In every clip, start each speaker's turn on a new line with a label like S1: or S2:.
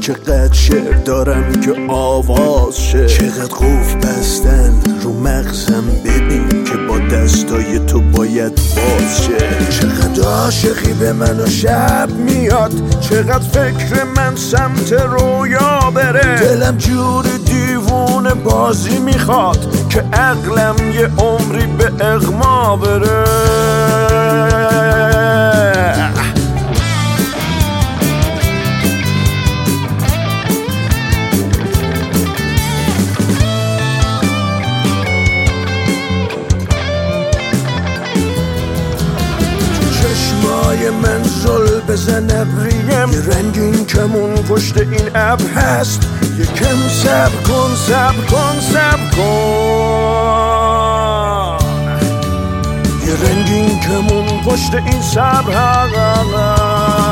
S1: چقدر شعر دارم که آواز شه، چقدر قفل بستن رو مغزم ببین که با دستای تو باید باز شه. چقدر عاشقی به من و شب میاد، چقدر فکر من سمت رویا بره، دلم جور دیوونه بازی میخواد که عقلم یه عمری به اغما بره. چشمای من زل بزن ابریم، یه رنگین کمون پشت این ابر هست، یکم صبر کن صبر کن صبر کن، یه رنگین کمون پشت این صبر هست.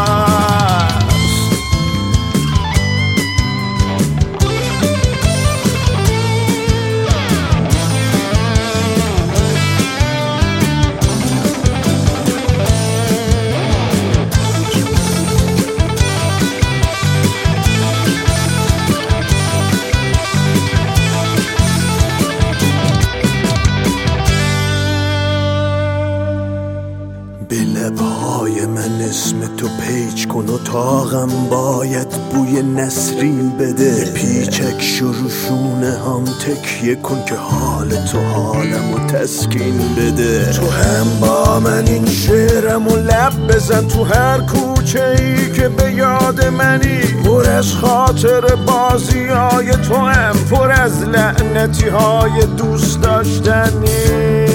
S1: به لبهای من اسم تو پیچ کن و تاقم باید بوی نسرین بده، پیچک شروشونه هم تکیه کن که حال تو حالمو تسکین بده. تو هم با من این شعرمو لب بزن، تو هر کوچه ای که به یاد منی، پر از خاطر بازی های تو هم، پر از لعنتی های دوست داشتنی.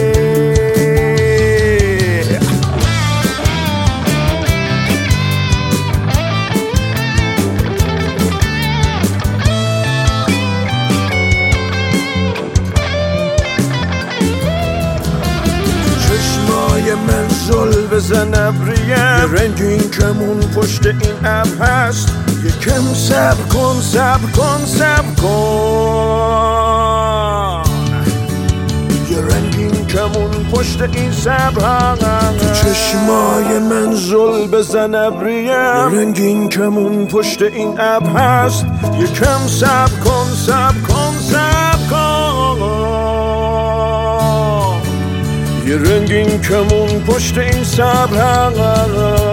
S1: من زل بزن ابریم، یه رنگین کمون پشت این ابر هست، یکم صبر کن صبر کن صبر کن، یه رنگین کمون پشت این صبر هست. تو چشمای من زل بزن ابریم، یه رنگین کمون پشت این ابر هست، یکم صبر کن صبر کن صبر کن، یه رنگین کمون پشت این صبر هست.